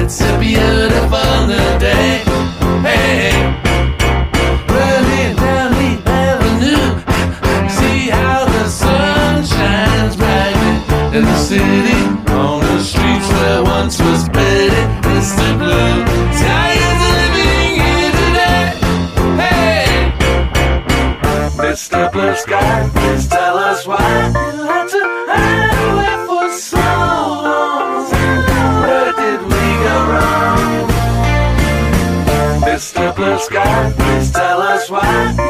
It's a beautiful new day. Hey, running down the avenue, see how the sun shines brightly in the city, on the streets where once was pretty. Mr. Blue Sky is living here today. Hey, Mr. Blue Sky, please tell us why you had to hide away for so long. Where did we go wrong? Mr. Blue Sky, please tell us why